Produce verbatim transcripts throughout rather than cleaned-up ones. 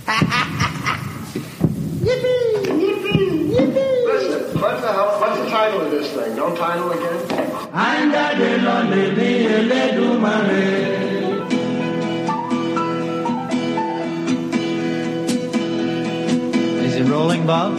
Yippee! Yippee! Yippee! Listen, what the hell, what's the title of this thing? Don't title again? Is it rolling, Bob?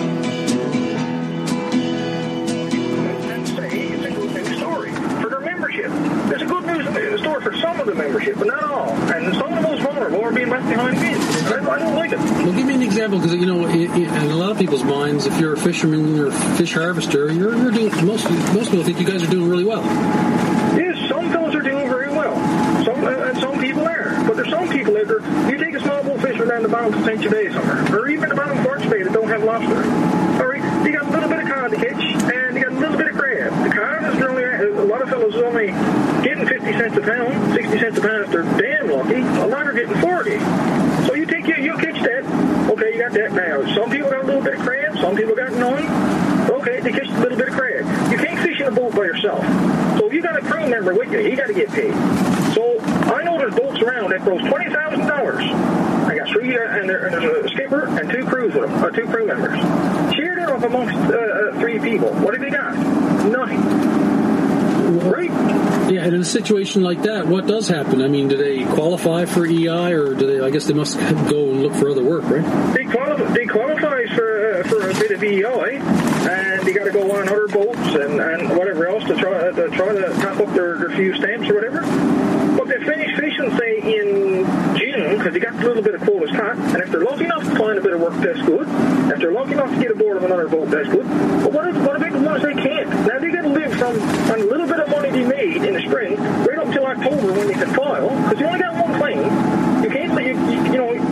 There's a good news story for some of the membership, but not all. And some of the most vulnerable are being left behind again. I don't like it. Well, give me an example, because, you know, in, in a lot of people's minds, if you're a fisherman or fish harvester, you're, you're doing, most, most people think you guys are doing really well. Yes, some fellas are doing very well. Some, and some people are. But there's some people out there, you take a small boat fisher down the bottom of Saint Bay somewhere, or even the bottom of Forks Bay that don't have lobster. All right, you got a little bit of cod to catch, and you got a little bit of crab. The cod is only, a lot of fellas is only getting fifty cents a pound, sixty cents a pound if they're damn lucky. A lot are getting forty. So you take, you, you'll catch that. Okay, you got that now. Some people got a little bit of crab, some people got none. Okay, they catch a little bit of crab. You can't fish in a boat by yourself. So if you got a crew member with you, you got to get paid. So I know there's boats around that grows twenty thousand dollars. I got three, uh, and, there, and there's a skipper and two crews with them, uh, two crew members. Shared it up amongst uh, uh, three people. What have they got? Nothing. Right? Yeah, and in a situation like that, what does happen? I mean, do they qualify for E I, or do they? I guess they must go and look for other work, right? They qualify. They qualify for uh, for a bit of E I, and they got to go on other boats and, and whatever else to try to try to top up their, their few stamps or whatever. But they finish fishing, say, in June, because they got a little bit of quotas caught, and if they're lucky enough to find a bit of work, that's good. If they're lucky enough to get aboard of another boat, that's good. But what, if, what about the ones they can't? Now, they got to live from on a little bit of money they made in the spring, right up until October when they can file, because you only got one claim. You can't, you, you, you know,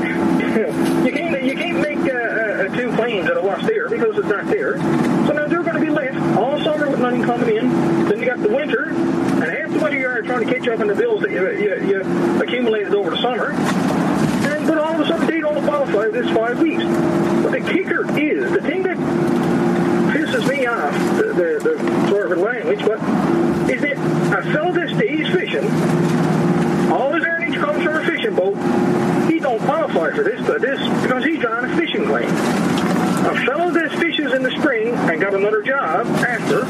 you can't, you can't make uh, uh, two claims at a loss there because it's not there. So now they're going to be left all summer with nothing coming in. Then you got the winter, and half the winter you are trying to catch up on the bills that you, you, you accumulated over the summer. And but all of a sudden they don't qualify this five weeks. But the kicker is, the thing that pisses me off, the, the, the sort of language, but is that a fellow that stays fishing, all his earnings comes from a fishing boat, he don't qualify for this, but this because he's drawing a fishing claim. A fellow that fishes in the spring and got another job after,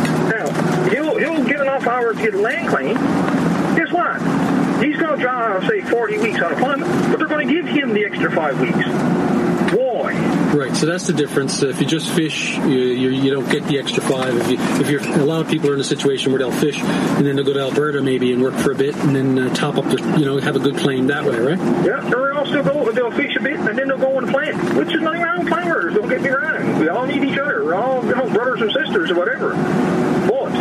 now, he'll, he'll get enough hours to get a land claim. Guess what? He's going to draw, say, forty weeks on employment, but they're going to give him the extra five weeks. Why? Right, so that's the difference. If you just fish, you, you, you don't get the extra five. If, you, if you're, a lot of people are in a situation where they'll fish and then they'll go to Alberta maybe and work for a bit and then uh, top up their, you know, have a good claim that way, right? Yeah, or else they'll go, they'll fish a bit and then they'll go on the plant, which is nothing wrong with planters. Don't get me wrong. We all need each other. We're all, you know, brothers and sisters or whatever. But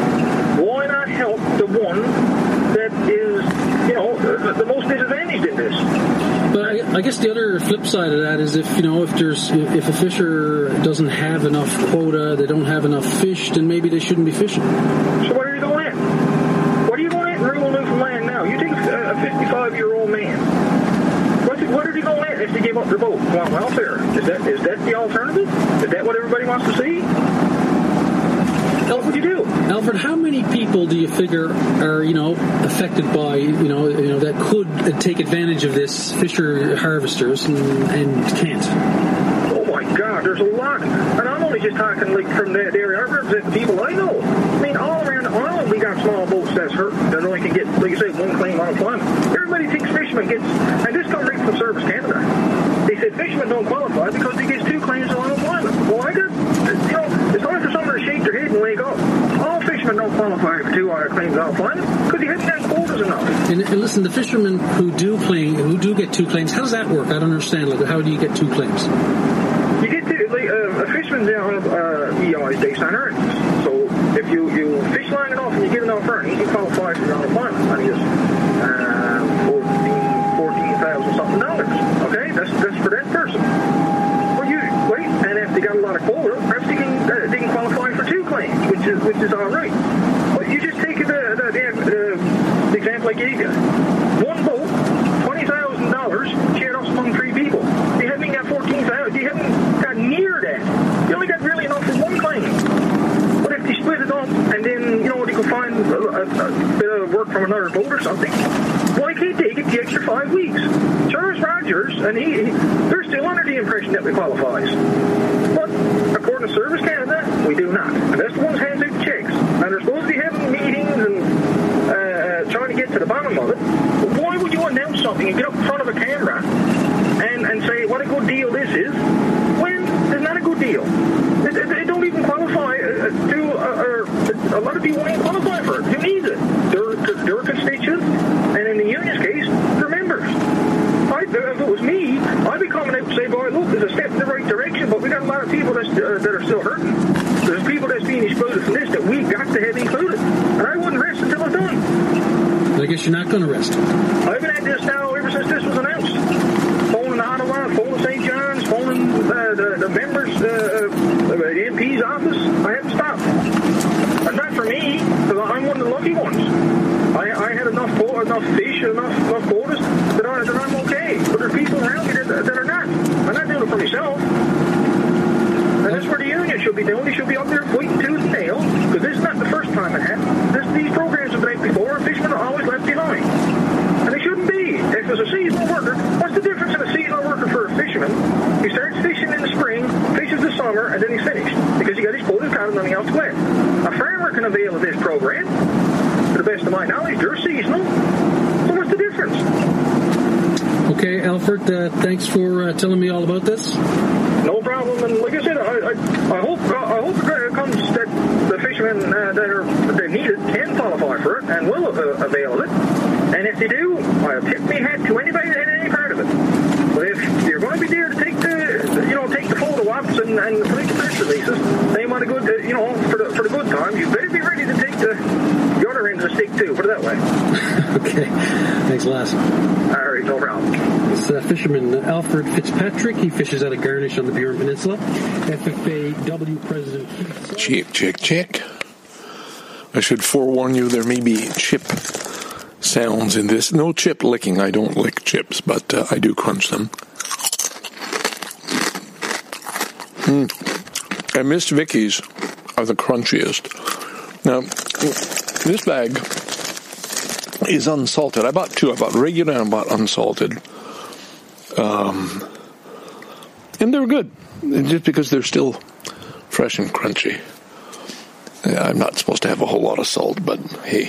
why not help the one that is, you know, the, the most disadvantaged in this? But I, I guess the other flip side of that is if, you know, if there's if a fisher doesn't have enough quota, they don't have enough fish, then maybe they shouldn't be fishing. So what are you going at? What are you going at in rural Newfoundland now? You take a, a fifty-five-year-old man. What, what are they going at if they give up their boat? Want welfare? Is that is that the alternative? Is that what everybody wants to see? What would you do? Alfred, how many people do you figure are, you know, affected by, you know, you know that could take advantage of this, fisher harvesters, and, and can't? Oh my God, there's a lot. And I'm only just talking like from that area. I represent the people I know. I mean, all around the island we got small boats that's hurt that only can get, like you say, one claim on employment. Everybody thinks fishermen gets, and this comes right from Service Canada. They said fishermen don't qualify because they get two claims on employment. Well, I got, you know, it's hard for someone to shake their head and wake up. All fishermen don't qualify for two uh, claims on employment because they haven't got quotas enough. And, and listen, the fishermen who do claim, who do get two claims, how does that work? I don't understand. Like, how do you get two claims? You get to, like, uh, a fisherman down uh, E I is based on earnings. So if you, you fish long enough and you get enough earnings, you qualify for your unemployment. And it's uh, fourteen thousand something dollars. Okay, that's that's for that person. Well, you wait, and if they got a lot of quota, perhaps they can uh, they can qualify for two claims, which is which is all right. But you just take the the, the, the example I gave you. One boat, twenty thousand dollars, shared us among three people. You haven't got fourteen thousand. You haven't got near that. You only got really enough for one claim. But if they split it up and then, you know, they can find a, a, a bit of work from another boat or something. Why can't they get the extra five weeks? Charles Rogers, and he, he they're still under the impression that we qualifies. But according to Service Canada, we do not. And that's the ones hands out the checks. And they're supposed to be having meetings and uh, trying to get to the bottom of it. But why would you announce something and get up in front of a camera and, and say what a good deal this is when it's not a good deal? They, they, they don't even qualify uh, to, uh, or a lot of people won't qualify for it. Who needs it? They're, they're constituents, and in the union's case, they're members. I, if it was me, I'd be coming out and say, boy, look, there's a step in the right direction, but we got a lot of people that's, uh, that are still hurting. There's people that's being excluded from this that we've got to have included. And I wouldn't rest until it's done. I guess you're not going to rest. I've been at this now ever since this was announced. Phoning Ottawa, phoning Saint John's, phoning uh, the, the members, uh, uh, the M P's office. I haven't stopped. That's not for me, because I'm one of the lucky ones. I, I had enough enough fish, enough enough quotas that, I, that I'm okay. But there's people around me that, that are not. I'm not doing it for myself. And that's where the union should be doing. They should be up there fighting tooth and nail, because this is not the first time it happened. This, these programs have been out before, and fishermen are always left behind. And they shouldn't be. If there's a seasonal worker, what's the difference in a seasonal worker for a fisherman? He starts fishing in the spring, fishes the summer, and then he's finished, because he got his quotas caught and nothing else left. A farmer can avail of this program. To the best of my knowledge, they're seasonal. So what's the difference? Okay, Alfred, uh, thanks for uh, telling me all about this. No problem. And like I said, I, I, I hope I hope it comes that the fishermen uh, that are that need it can qualify for it and will uh, avail of it. And if they do, I'll tip my hat to anybody that had any part of it. But if you're going to be there to take the, you know, take the photo ops and, and take the press releases, they want a good, uh, you know, for the for the good time, you better be ready to take the the other end of the stick too. Put it that way. Okay, thanks, Les. All right, no problem. It's uh, fisherman Alfred Fitzpatrick. He fishes out of Garnish on the Burin Peninsula. F F A W President. Check, check, check. I should forewarn you, there may be chip sounds in this. No chip licking. I don't lick chips, but uh, I do crunch them. Mm. And Miss Vicky's are the crunchiest. Now, this bag is unsalted. I bought two. I bought regular and I bought unsalted. Um, and they're good, just because they're still fresh and crunchy. I'm not supposed to have a whole lot of salt, but hey.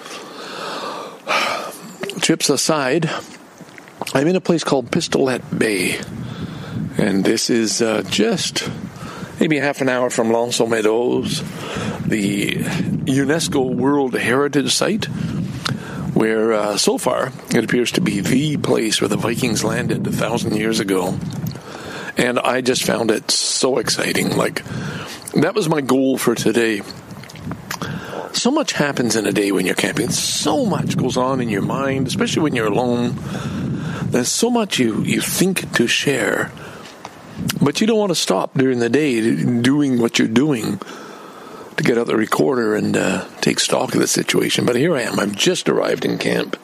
Chips aside, I'm in a place called Pistolet Bay. And this is uh, just maybe half an hour from L'Anse aux Meadows, the UNESCO World Heritage Site, where uh, so far it appears to be the place where the Vikings landed a thousand years ago. And I just found it so exciting. Like, that was my goal for today. So much happens in a day when you're camping. So much goes on in your mind, especially when you're alone. There's so much you, you think to share. But you don't want to stop during the day doing what you're doing to get out the recorder and uh, take stock of the situation. But here I am. I've just arrived in camp.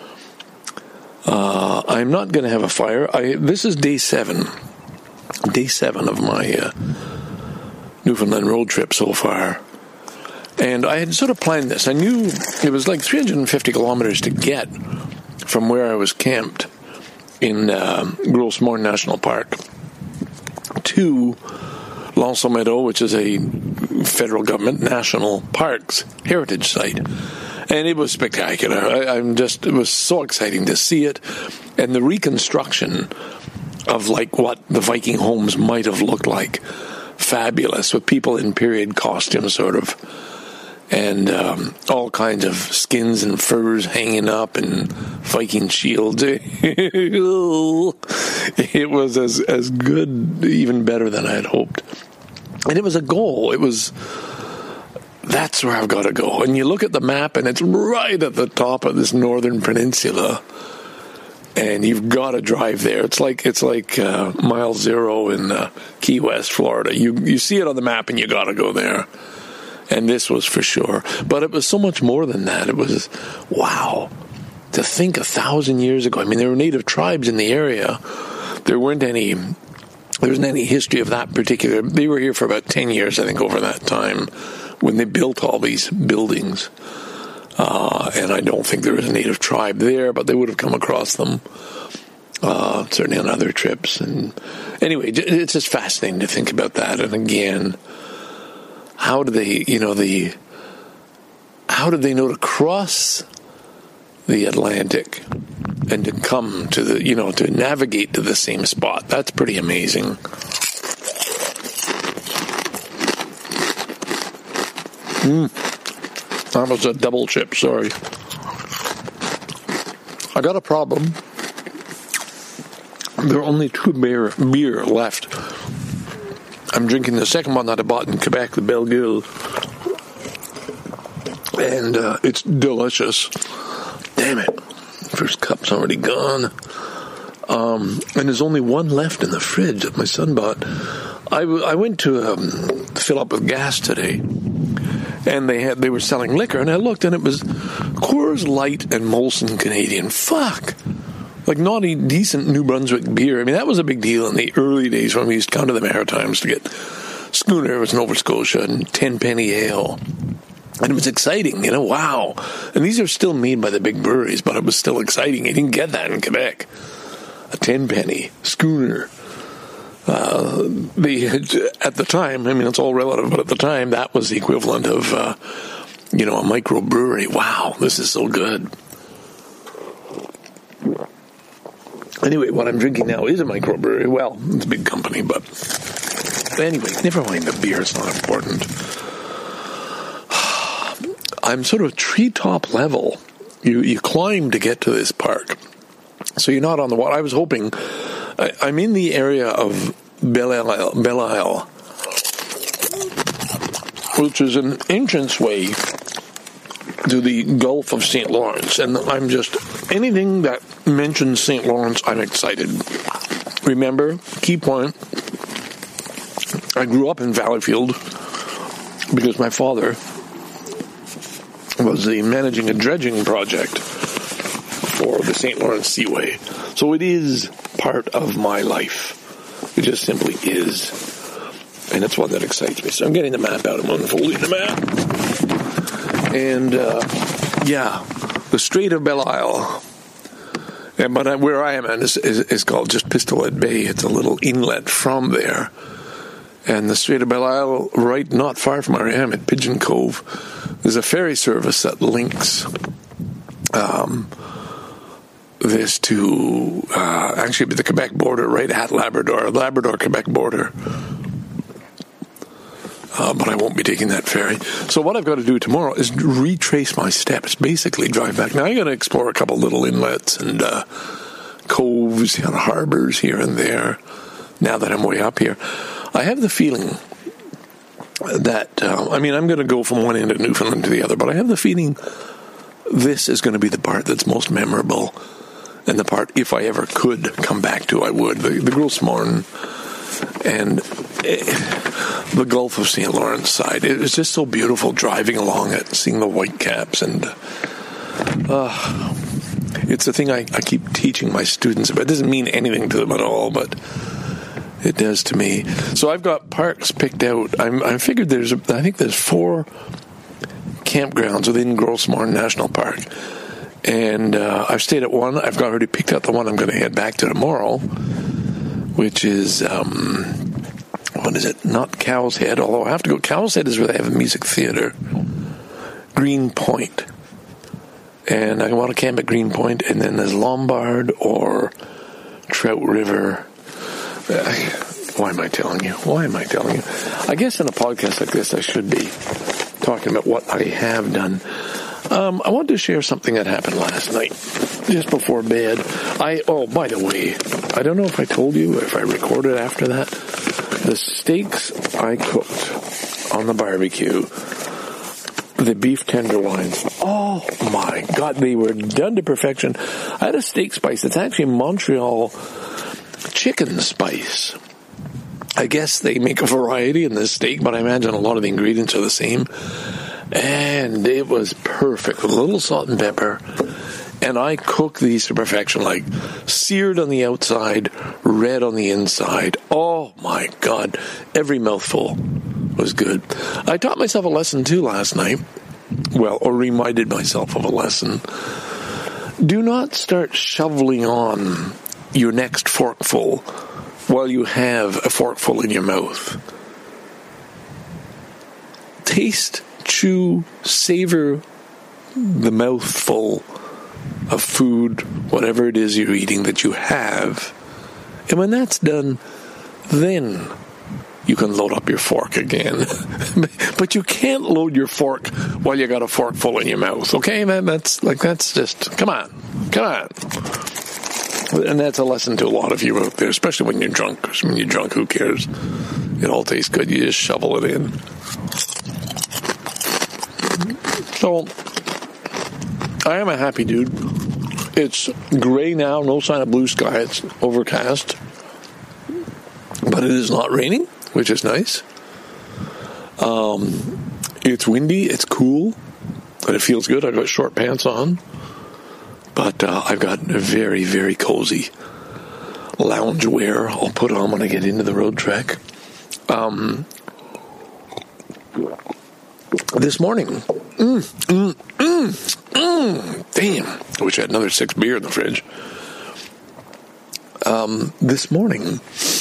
Uh, I'm not going to have a fire. I, this is day seven. Day seven of my uh, Newfoundland road trip so far. And I had sort of planned this. I knew it was like three hundred fifty kilometers to get from where I was camped in uh, Gros Morne National Park to L'Anse aux Meadows, which is a federal government national parks heritage site. And it was spectacular. I, I'm just, it was so exciting to see it. And the reconstruction of like what the Viking homes might have looked like. Fabulous, with people in period costumes, sort of. And um, all kinds of skins and furs hanging up and Viking shields. It was as as good, even better than I had hoped. And it was a goal. It was, that's where I've got to go. And you look at the map, and it's right at the top of this northern peninsula. And you've got to drive there. It's like it's like uh, mile zero in uh, Key West, Florida. You you see it on the map, and you got to go there. And this was for sure. But it was so much more than that. It was, wow, to think a thousand years ago. I mean, there were native tribes in the area. There weren't any, there wasn't any history of that particular. They were here for about ten years, I think, over that time, when they built all these buildings. Uh, and I don't think there is a native tribe there, but they would have come across them. Uh, certainly on other trips. And anyway, it's just fascinating to think about that. And again, how do they, you know, the, how did they know to cross the Atlantic and to come to the, you know, to navigate to the same spot? That's pretty amazing. Mm. That was a double chip, sorry. I got a problem. There are only two beer, beer left. I'm drinking the second one that I bought in Quebec, the Belle-Gueule. And uh, it's delicious. Damn it. First cup's already gone. Um, and there's only one left in the fridge that my son bought. I, w- I went to um, fill up with gas today. And they had they were selling liquor. And I looked and it was Coors Light and Molson Canadian. Fuck. Like naughty, decent New Brunswick beer. I mean, that was a big deal in the early days when we used to come to the Maritimes to get Schooner, it was Nova Scotia, and ten penny ale. And it was exciting, you know, wow. And these are still made by the big breweries, but it was still exciting. You didn't get that in Quebec. A ten penny Schooner. Uh, the, at the time, I mean, it's all relative, but at the time, that was the equivalent of, uh, you know, a microbrewery. Wow, this is so good. Anyway, what I'm drinking now is a microbrewery. Well, it's a big company, but anyway, never mind the beer. It's not important. I'm sort of treetop level. You you climb to get to this park. So you're not on the water. I was hoping... I, I'm in the area of Belle Isle, Belle Isle, which is an entranceway to the Gulf of Saint Lawrence. And I'm just... Anything that mentions Saint Lawrence, I'm excited. Remember, key point, I grew up in Valleyfield because my father was the managing a dredging project for the Saint Lawrence Seaway. So it is part of my life. It just simply is. And it's one that excites me. So I'm getting the map out. I'm unfolding the map. And, uh, yeah, the Strait of Belle Isle. And, but I, where I am at is, is, is called just Pistolet Bay. It's a little inlet from there. And the Strait of Belle Isle, right not far from where I am, at Pigeon Cove, there's a ferry service that links um, this to uh, actually the Quebec border, right at Labrador, Labrador-Quebec border. Uh, but I won't be taking that ferry. So what I've got to do tomorrow is retrace my steps, basically drive back. Now I'm going to explore a couple little inlets and uh, coves and harbors here and there now that I'm way up here. I have the feeling that, uh, I mean, I'm going to go from one end of Newfoundland to the other, but I have the feeling this is going to be the part that's most memorable, and the part, if I ever could come back to, I would. The, the Gros Morne and uh, the Gulf of Saint Lawrence side. It was just so beautiful driving along it, seeing the whitecaps, and uh, it's the thing I, I keep teaching my students about. It doesn't mean anything to them at all, but it does to me. So I've got parks picked out. I'm, I figured there's, I think there's four campgrounds within Gros Morne National Park. And uh, I've stayed at one. I've got already picked out the one I'm going to head back to tomorrow, which is, um, what is it? Not Cow's Head, although I have to go. Cow's Head is where they have a music theater. Green Point. And I want to camp at Green Point, and then there's Lombard or Trout River. Why am I telling you? Why am I telling you? I guess in a podcast like this, I should be talking about what I have done. Um, I wanted to share something that happened last night, just before bed. I oh, by the way, I don't know if I told you, if I recorded after that, the steaks I cooked on the barbecue, the beef tenderloins. Oh my God, they were done to perfection. I had a steak spice. It's actually Montreal chicken spice. I guess they make a variety in this steak, but I imagine a lot of the ingredients are the same. And it was perfect with a little salt and pepper. And I cooked these to perfection, like seared on the outside, red on the inside. Oh my God, every mouthful was good. I taught myself a lesson too last night. well, or reminded myself of a lesson. Do not start shoveling on your next forkful while you have a forkful in your mouth. Taste, chew, savor the mouthful of food, whatever it is you're eating that you have. And when that's done, then you can load up your fork again. But you can't load your fork while you got a forkful in your mouth, okay? That, that's like, that's just, come on, come on. And that's a lesson to a lot of you out there, especially when you're drunk. Because when you're drunk, who cares? It all tastes good. You just shovel it in. So, I am a happy dude. It's gray now, no sign of blue sky. It's overcast. But it is not raining, which is nice. Um, it's windy, it's cool, and it feels good. I've got short pants on. But uh, I've got a very, very cozy lounge wear I'll put on when I get into the road trek. Um, this morning, mm, mm, mm, mm, damn, I wish I had another six beer in the fridge. Um, this morning,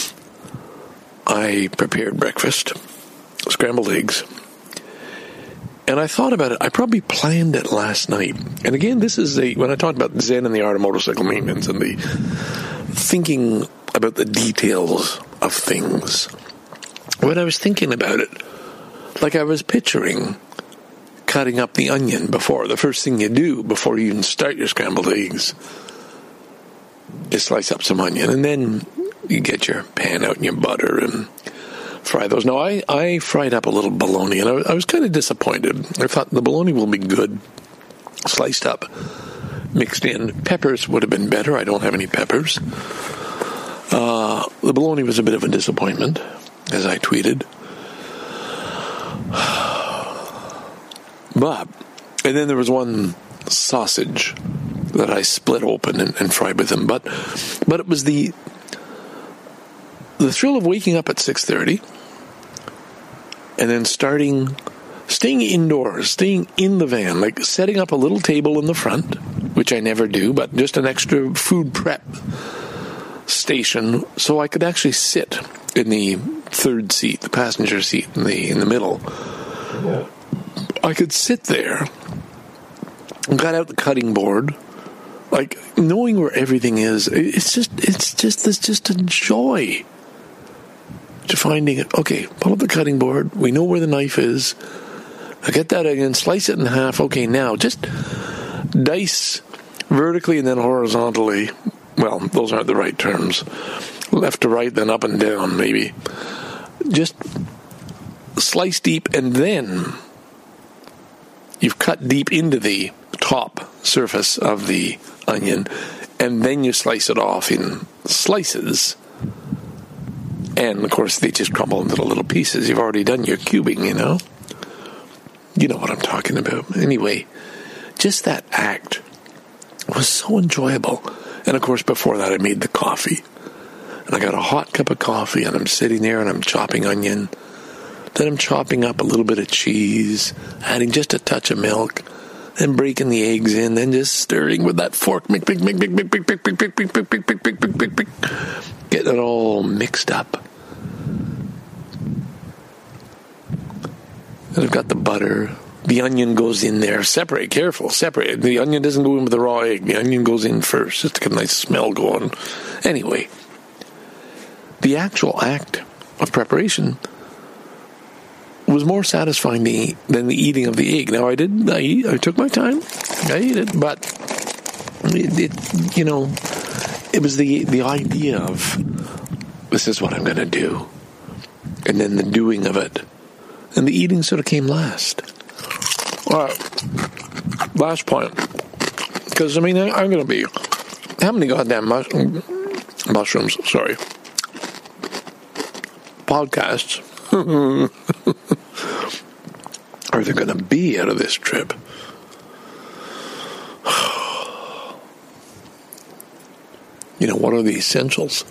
I prepared breakfast, scrambled eggs, and I thought about it. I probably planned it last night. And again, this is a, when I talked about Zen and the art of motorcycle maintenance and the thinking about the details of things, when I was thinking about it, like I was picturing cutting up the onion before, the first thing you do before you even start your scrambled eggs is slice up some onion, and then you get your pan out and your butter and fry those. Now, I, I fried up a little bologna, and I, I was kind of disappointed. I thought the bologna will be good, sliced up, mixed in. Peppers would have been better. I don't have any peppers. Uh, the bologna was a bit of a disappointment, as I tweeted. But, and then there was one sausage that I split open and, and fried with them. But, but it was the the thrill of waking up at six thirty and then starting, staying indoors, staying in the van, like setting up a little table in the front, which I never do, but just an extra food prep station, so I could actually sit in the third seat, the passenger seat in the in the middle. Yeah. I could sit there, got out the cutting board, like knowing where everything is. It's just, it's just, it's just a joy to finding it. Okay, pull up the cutting board. We know where the knife is. I get that again, slice it in half. Okay, now just dice vertically and then horizontally. Well, those aren't the right terms. Left to right, then up and down, maybe. Just slice deep, and then you've cut deep into the top surface of the onion, and then you slice it off in slices. And, of course, they just crumble into little pieces. You've already done your cubing, you know? You know what I'm talking about. Anyway, just that act was so enjoyable. And, of course, before that, I made the coffee. And I got a hot cup of coffee, and I'm sitting there, and I'm chopping onion. Then I'm chopping up a little bit of cheese, adding just a touch of milk, then breaking the eggs in, then just stirring with that fork, mix, mix, mix, mix, mix, mix, mix, mix, mix, mix, mix, mix, mix, mix, mix, getting it all mixed up. And I've got the butter. The onion goes in there. Separate, careful, separate. The onion doesn't go in with the raw egg. The onion goes in first, just to get a nice smell going. Anyway, the actual act of preparation was more satisfying than the eating of the egg. Now, I did, I, eat, I took my time, I ate it, but it, it, you know, it was the the idea of, this is what I'm going to do, and then the doing of it, and the eating sort of came last. All right, last point, because, I mean, I, I'm going to be, how many goddamn mus- mushrooms, sorry, podcasts, are there going to be out of this trip? You know, what are the essentials?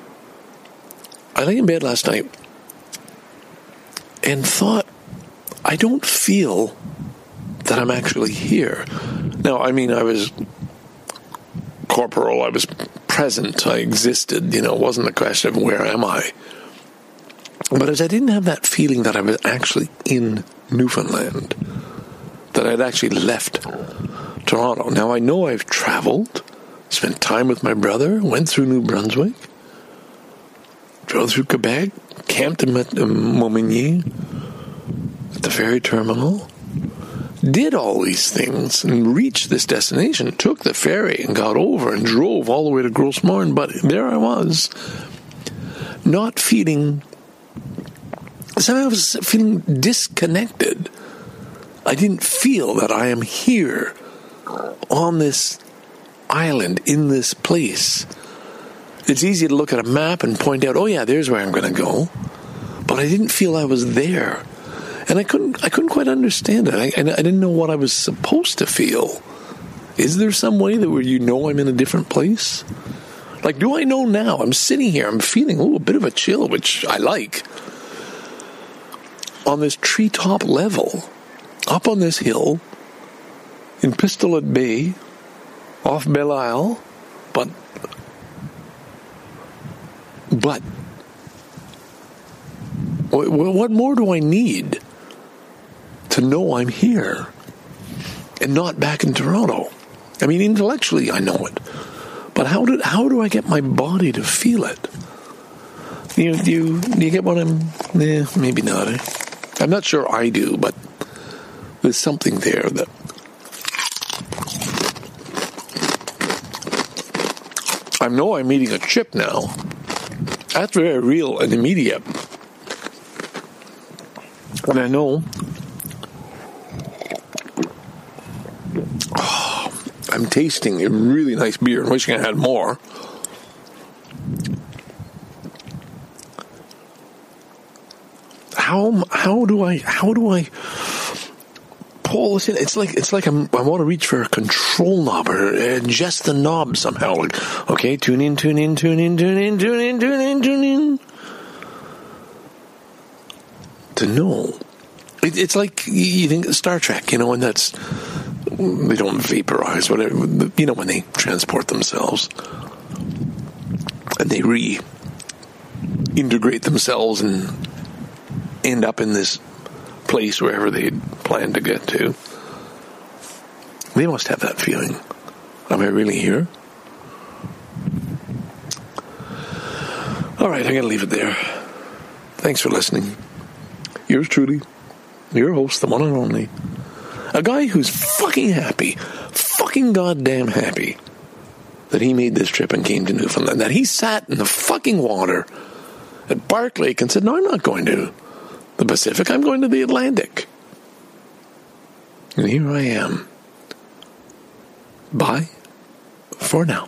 I lay in bed last night and thought, I I don't feel that I'm actually here. Now, I mean, I was corporal, I was present, I existed, you know, it wasn't a question of where am I. But as I didn't have that feeling that I was actually in Newfoundland, that I'd actually left Toronto. Now, I know I've traveled, spent time with my brother, went through New Brunswick, drove through Quebec, camped in Montmagny at the ferry terminal, did all these things and reached this destination, took the ferry and got over and drove all the way to Gros Morne, but there I was, not feeling, somehow I was feeling disconnected. I didn't feel that I am here on this island, in this place. It's easy to look at a map and point out, oh yeah, there's where I'm going to go. But I didn't feel I was there. And I couldn't I couldn't quite understand it. I, I didn't know what I was supposed to feel. Is there some way that where you know I'm in a different place? Like, do I know now? I'm sitting here, I'm feeling oh, a bit of a chill, which I like. On this treetop level, up on this hill, in Pistolet Bay, off Belle Isle, but, but, what more do I need to know I'm here and not back in Toronto? I mean, intellectually, I know it, but how did how do I get my body to feel it? Do you do you, do you get what I'm? Yeah, maybe not. Eh? I'm not sure I do, but there's something there that. I know I'm eating a chip now. That's very real and immediate. And I know oh, I'm tasting a really nice beer and wishing I had more. How how do I how do I pull this in? It's like it's like I'm, I want to reach for a control knob or adjust the knob somehow. Like, okay, tune in, tune in, tune in, tune in, tune in, tune in, tune in. To know, it, it's like you think Star Trek, you know, and that's they don't vaporize, whatever, you know, when they transport themselves and they re-integrate themselves and end up in this place wherever they plan to get to. They must have that feeling. Am I really here? All right, I'm going to leave it there. Thanks for listening. Yours truly, your host, the one and only, a guy who's fucking happy, fucking goddamn happy that he made this trip and came to Newfoundland, that he sat in the fucking water at Bark Lake and said, no, I'm not going to the Pacific, I'm going to the Atlantic. And here I am. Bye for now.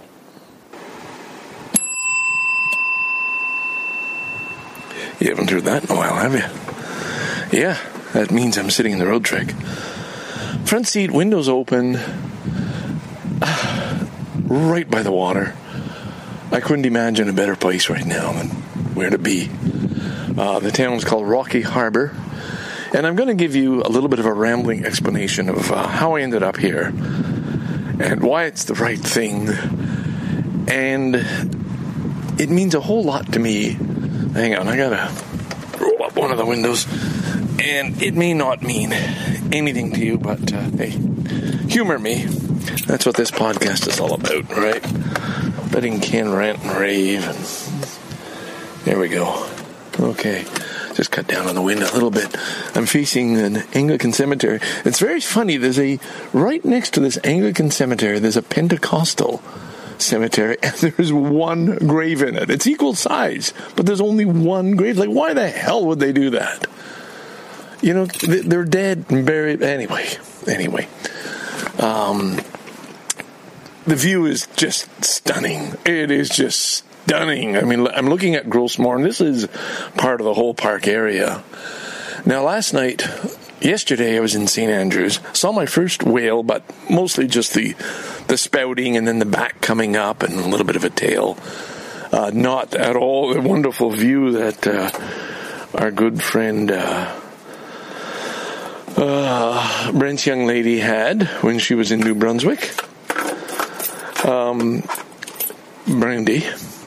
You haven't heard that in a while, have you? Yeah, that means I'm sitting in the road trick. Front seat, windows open, right by the water. I couldn't imagine a better place right now than where to be. Uh, the town's called Rocky Harbor, and I'm going to give you a little bit of a rambling explanation of uh, how I ended up here and why it's the right thing. And it means a whole lot to me. Hang on, I gotta roll up one of the windows. And it may not mean anything to you, but uh, hey, humor me. That's what this podcast is all about, right? Letting Ken rant and rave. And there we go. Okay, just cut down on the wind a little bit. I'm facing an Anglican cemetery. It's very funny. There's a, right next to this Anglican cemetery, there's a Pentecostal cemetery, and there's one grave in it. It's equal size, but there's only one grave. Like, why the hell would they do that? You know, they're dead and buried. Anyway, anyway. Um, the view is just stunning. It is just stunning. I mean, I'm looking at Gros Morne. This is part of the whole park area. Now, last night, yesterday, I was in Saint Andrews. Saw my first whale, but mostly just the, the spouting and then the back coming up and a little bit of a tail. Uh, not at all the wonderful view that uh, our good friend... Uh, uh, Brent's young lady had when she was in New Brunswick. Um, brandy.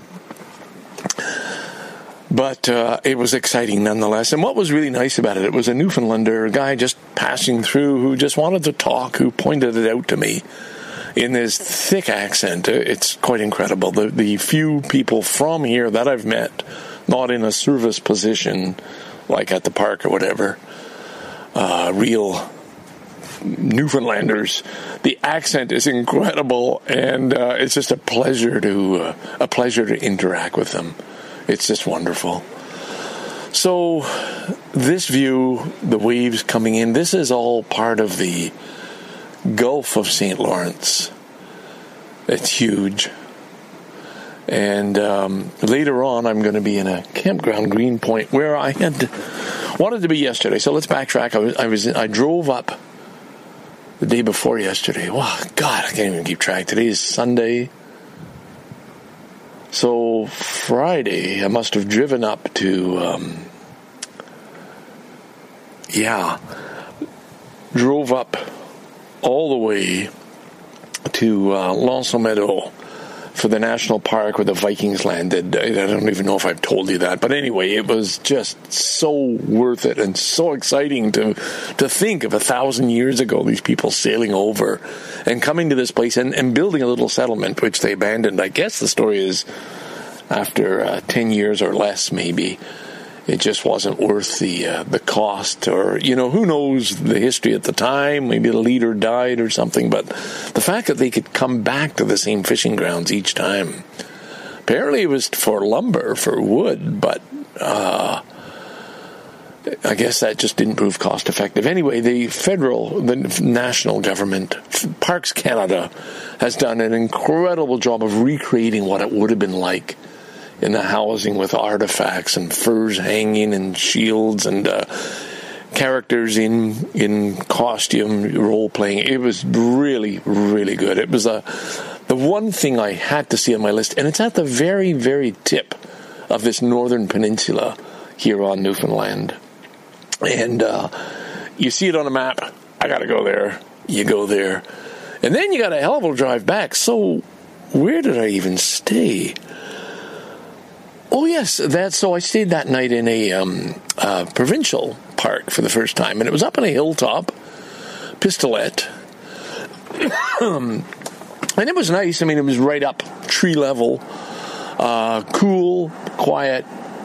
But uh, it was exciting nonetheless. And what was really nice about it, it was a Newfoundlander, a guy just passing through who just wanted to talk, who pointed it out to me in this thick accent. It's quite incredible. The, the few people from here that I've met, not in a service position, like at the park or whatever, uh, real Newfoundlanders, the accent is incredible, and uh, it's just a pleasure to uh, a pleasure to interact with them. It's just wonderful. So this view, the waves coming in, this is all part of the Gulf of Saint Lawrence. It's huge. And um, later on, I'm going to be in a campground, Greenpoint, where I had wanted to be yesterday. So let's backtrack. I was, I was, I drove up the day before yesterday. Wow, God, I can't even keep track. Today is Sunday. So Friday, I must have driven up to, um, yeah, drove up all the way to uh, L'Anse-aux-Meadows for the national park where the Vikings landed. I don't even know if I've told you that. But anyway, it was just so worth it and so exciting to to think of a thousand years ago, these people sailing over and coming to this place and, and building a little settlement, which they abandoned. I guess the story is after uh, ten years or less, maybe. It just wasn't worth the uh, the cost, or, you know, who knows the history at the time. Maybe the leader died or something. But the fact that they could come back to the same fishing grounds each time. Apparently it was for lumber, for wood, but uh, I guess that just didn't prove cost effective. Anyway, the federal, the national government, Parks Canada, has done an incredible job of recreating what it would have been like in the housing, with artifacts and furs hanging and shields and uh, characters in in costume, role-playing. It was really, really good. It was a, the one thing I had to see on my list, and it's at the very, very tip of this northern peninsula here on Newfoundland. And uh, you see it on a map. I got to go there. You go there. And then you got a hell of a drive back. So where did I even stay? Oh, yes, that's so I stayed that night in a um, uh, provincial park for the first time, and it was up on a hilltop, Pistolet, um, and it was nice. I mean, it was right up tree level, uh, cool, quiet,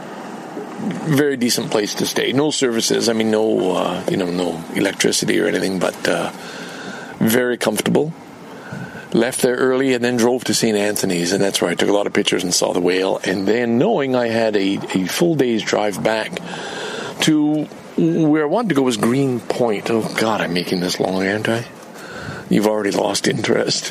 very decent place to stay. No services, I mean, no, uh, you know, no electricity or anything, but uh, very comfortable. Left there early and then drove to Saint Anthony's, and that's where I took a lot of pictures and saw the whale. And then, knowing I had a, a full day's drive back to where I wanted to go was Greenpoint. Oh, God, I'm making this long, aren't I? You've already lost interest.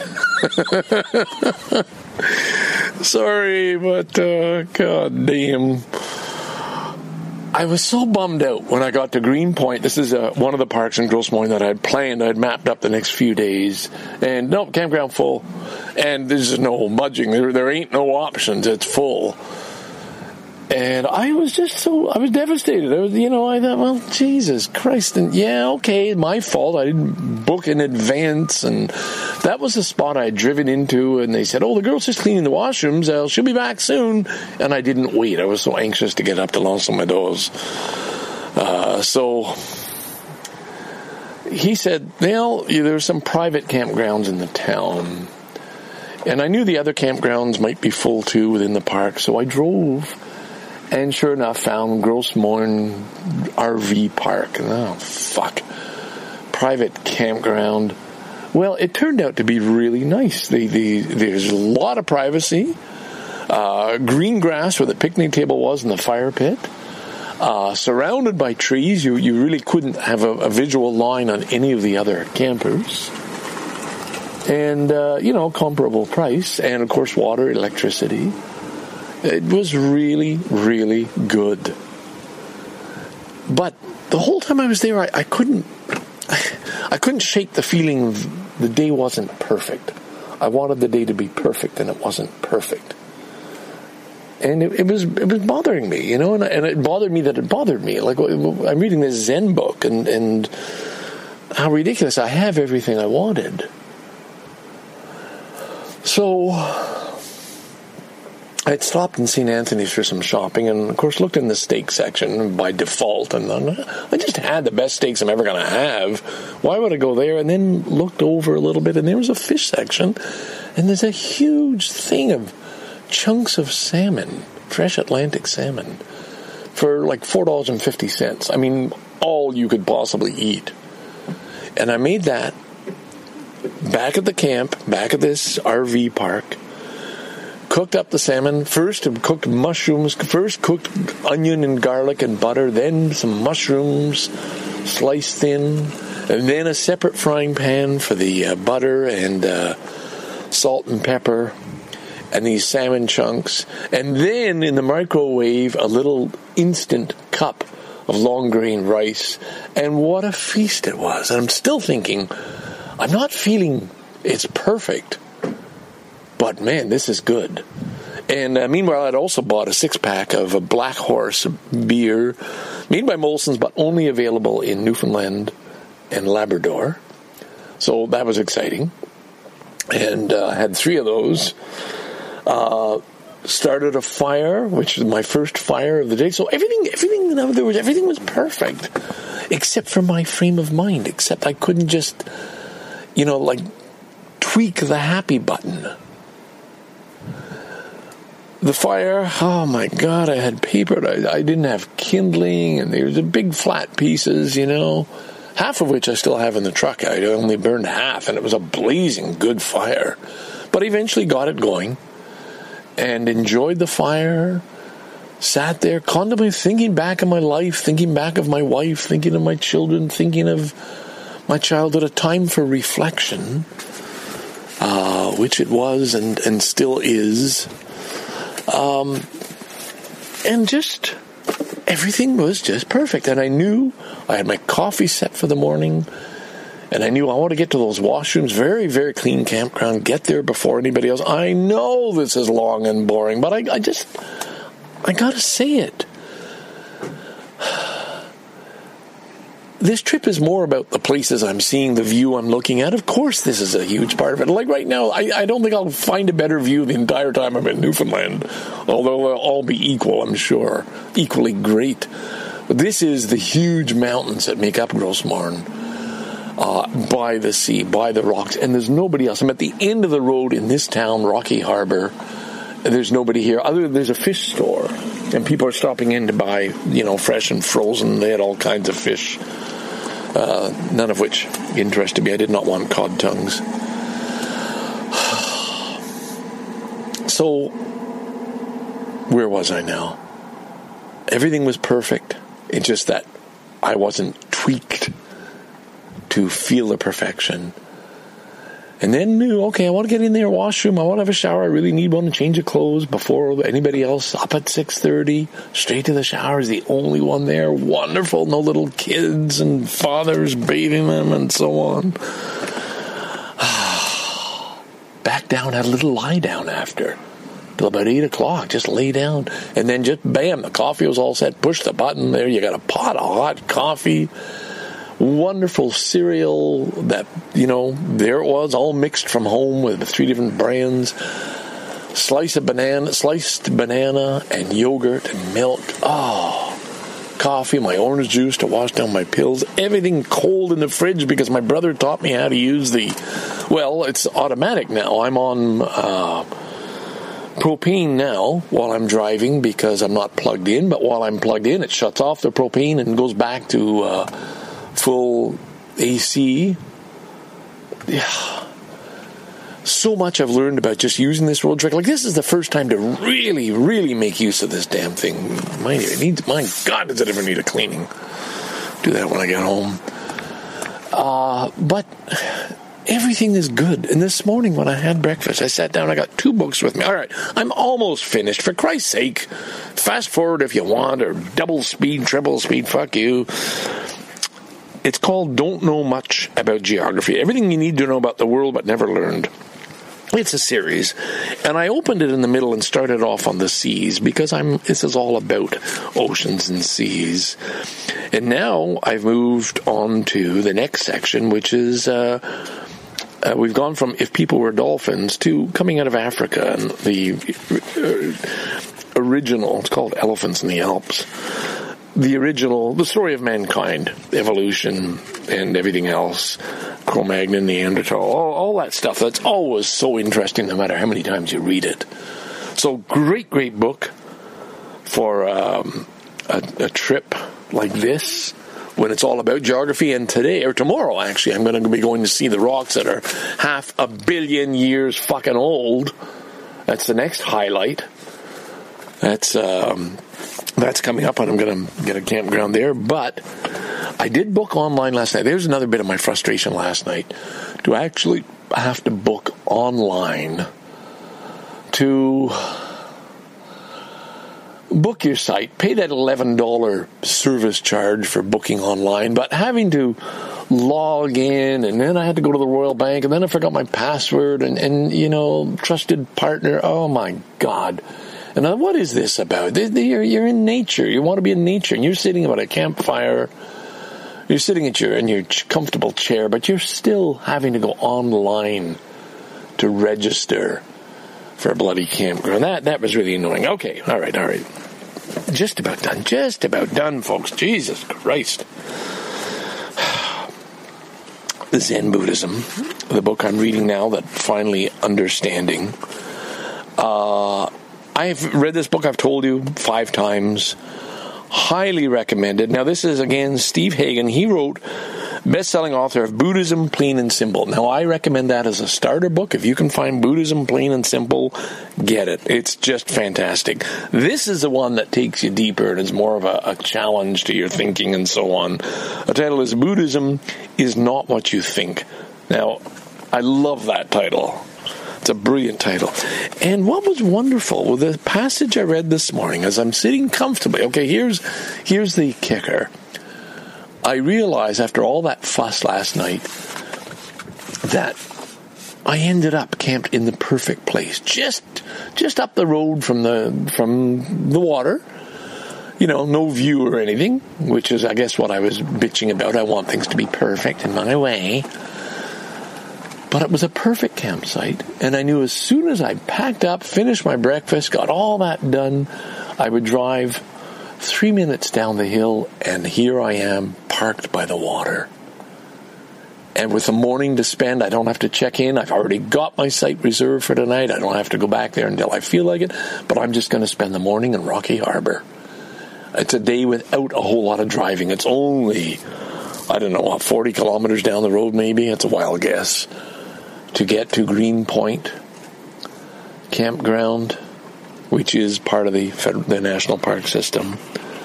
Sorry, but uh, God damn. I was so bummed out when I got to Greenpoint. This is uh, one of the parks in Gros Moines that I had planned. I had mapped up the next few days. And no, campground full. And there's no budging. There, there ain't no options. It's full. And I was just so, I was devastated. I was, you know, I thought, well, Jesus Christ. And yeah, okay, my fault. I didn't book in advance. And that was the spot I had driven into. And they said, oh, the girl's just cleaning the washrooms. Uh, she'll be back soon. And I didn't wait. I was so anxious to get up to L'Anse-aux-Meadows. Uh, so he said, well, there's some private campgrounds in the town. And I knew the other campgrounds might be full too within the park. So I drove. And sure enough, found Gros Moines R V Park. Oh, fuck. Private campground. Well, it turned out to be really nice. They, they, there's a lot of privacy. Uh, green grass where the picnic table was and the fire pit. Uh, surrounded by trees. You, you really couldn't have a, a visual line on any of the other campers. And, uh, you know, comparable price. And, of course, water, electricity. It was really, really good. But the whole time I was there, I, I couldn't, I, I couldn't shake the feeling of the day wasn't perfect. I wanted the day to be perfect, and it wasn't perfect. And it, it was, it was bothering me, you know, and, and it bothered me that it bothered me. Like, I'm reading this Zen book, and, and how ridiculous. I have everything I wanted. So I had stopped in Saint Anthony's for some shopping, and of course looked in the steak section by default, and I just had the best steaks I'm ever going to have. Why would I go there? And then looked over a little bit, and there was a fish section, and there's a huge thing of chunks of salmon, fresh Atlantic salmon, for like four dollars and fifty cents. I mean, all you could possibly eat. And I made that back at the camp, back at this R V park. Cooked up the salmon. First cooked mushrooms. First cooked onion and garlic and butter. Then some mushrooms sliced thin. And then a separate frying pan for the uh, butter and uh, salt and pepper. And these salmon chunks. And then in the microwave, a little instant cup of long grain rice. And what a feast it was. And I'm still thinking, I'm not feeling it's perfect. But man, this is good. And uh, meanwhile, I'd also bought a six-pack of a Black Horse beer made by Molson's, but only available in Newfoundland and Labrador. So that was exciting. And uh, I had three of those. Uh, started a fire, which was my first fire of the day. So everything, everything, in other words, everything was perfect, except for my frame of mind. Except I couldn't just, you know, like tweak the happy button. The fire, oh my God, I had paper, I, I didn't have kindling, and there was big flat pieces, you know, half of which I still have in the truck. I only burned half, and it was a blazing good fire. But I eventually got it going, and enjoyed the fire, sat there, contemplating, thinking back of my life, thinking back of my wife, thinking of my children, thinking of my childhood, a time for reflection, uh, which it was and, and still is. Um, and just, everything was just perfect. And I knew I had my coffee set for the morning, and I knew I want to get to those washrooms, very, very clean campground, get there before anybody else. I know this is long and boring, but I, I just, I gotta say it. This trip is more about the places I'm seeing, the view I'm looking at. Of course, this is a huge part of it. Like right now, I, I don't think I'll find a better view the entire time I'm in Newfoundland, although they'll all be equal, I'm sure, equally great. But this is the huge mountains that make up Gros Morne, uh, by the sea, by the rocks, and there's nobody else. I'm at the end of the road in this town, Rocky Harbor. There's nobody here. Other than there's a fish store, and people are stopping in to buy, you know, fresh and frozen. They had all kinds of fish. Uh, none of which interested me. I did not want cod tongues. So, where was I now? Everything was perfect. It's just that I wasn't tweaked to feel the perfection. And then knew, okay, I want to get in there, washroom, I want to have a shower, I really need one to change of clothes before anybody else, up at six thirty, straight to the shower, is the only one there, wonderful, no little kids and fathers bathing them and so on. Back down, had a little lie down after, till about eight o'clock, just lay down, and then just bam, the coffee was all set, push the button, there you got a pot of hot coffee, wonderful cereal that, you know, there it was, all mixed from home with three different brands. Slice of banana, sliced banana and yogurt and milk. Oh, coffee, my orange juice to wash down my pills. Everything cold in the fridge because my brother taught me how to use the, well, it's automatic now. I'm on uh, propane now while I'm driving because I'm not plugged in. But while I'm plugged in, it shuts off the propane and goes back to Uh, full A C. Yeah. So much I've learned about just using this road trick. Like, this is the first time to really, really make use of this damn thing. My, it needs, my God, does it ever need a cleaning? Do that when I get home. Uh, but everything is good. And this morning when I had breakfast, I sat down, I got two books with me. All right, I'm almost finished. For Christ's sake, fast forward if you want, or double speed, triple speed, fuck you. It's called Don't Know Much About Geography. Everything you need to know about the world but never learned. It's a series. And I opened it in the middle and started off on the seas because I'm. This is all about oceans and seas. And now I've moved on to the next section, which is uh, uh, we've gone from If People Were Dolphins to coming out of Africa and the uh, original, it's called Elephants in the Alps, the original, the story of mankind, evolution and everything else, Cro-Magnon, Neanderthal, all, all that stuff. That's always so interesting no matter how many times you read it. So great, great book for um, a, a trip like this when it's all about geography. And today, or tomorrow actually, I'm going to be going to see the rocks that are half a billion years fucking old. That's the next highlight. That's um, that's coming up, and I'm going to get a campground there. But I did book online last night. There's another bit of my frustration last night, to actually have to book online to book your site, pay that eleven dollars service charge for booking online, but having to log in, and then I had to go to the Royal Bank, and then I forgot my password, and, and you know, trusted partner, oh my God. And uh, what is this about? You're, you're in nature. You want to be in nature, and you're sitting about a campfire. You're sitting at your in your comfortable chair, but you're still having to go online to register for a bloody campground. That that was really annoying. Okay, all right, all right. Just about done. Just about done, folks. Jesus Christ. Zen Buddhism, the book I'm reading now, that finally understanding. Uh, I've read this book, I've told you, five times. Highly recommended. Now, this is, again, Steve Hagen. He wrote, best-selling author of Buddhism Plain and Simple. Now, I recommend that as a starter book. If you can find Buddhism Plain and Simple, get it. It's just fantastic. This is the one that takes you deeper and is more of a, a challenge to your thinking and so on. The title is Buddhism is Not What You Think. Now, I love that title. It's a brilliant title. And what was wonderful with the passage I read this morning as I'm sitting comfortably. Okay, here's here's the kicker. I realized after all that fuss last night that I ended up camped in the perfect place, just just up the road from the from the water. You know, no view or anything, which is, I guess, what I was bitching about. I want things to be perfect in my way. But it was a perfect campsite, and I knew as soon as I packed up, finished my breakfast, got all that done, I would drive three minutes down the hill, and here I am, parked by the water. And with the morning to spend, I don't have to check in. I've already got my site reserved for tonight. I don't have to go back there until I feel like it, but I'm just going to spend the morning in Rocky Harbor. It's a day without a whole lot of driving. It's only, I don't know, what, forty kilometers down the road maybe? It's a wild guess. To get to Green Point Campground, which is part of the, the National Park System.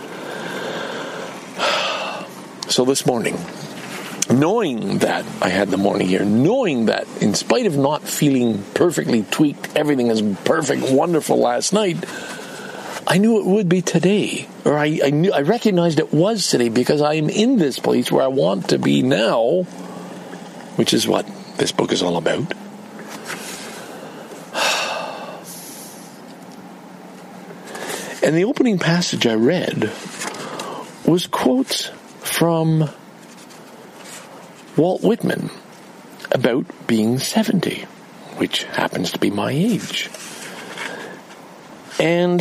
So this morning, knowing that I had the morning here, knowing that in spite of not feeling perfectly tweaked, everything is perfect, wonderful last night, I knew it would be today. Or I, I knew I recognized it was today because I am in this place where I want to be now, which is what this book is all about. And the opening passage I read was quotes from Walt Whitman about being seventy, which happens to be my age. And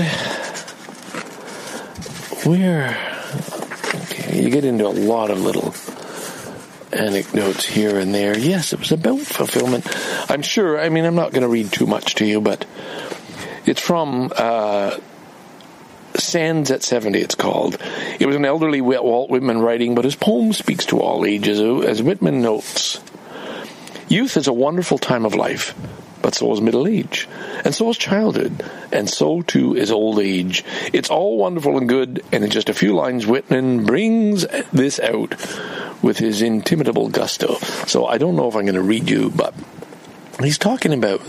we're, okay, you get into a lot of little anecdotes here and there. Yes, it was about fulfillment. I'm sure, I mean, I'm not going to read too much to you, but it's from uh, Sands at seventy, it's called. It was an elderly Walt Whitman writing, but his poem speaks to all ages. As Whitman notes, youth is a wonderful time of life, but so is middle age, and so is childhood, and so too is old age. It's all wonderful and good, and in just a few lines, Whitman brings this out with his inimitable gusto. So I don't know if I'm going to read you, but he's talking about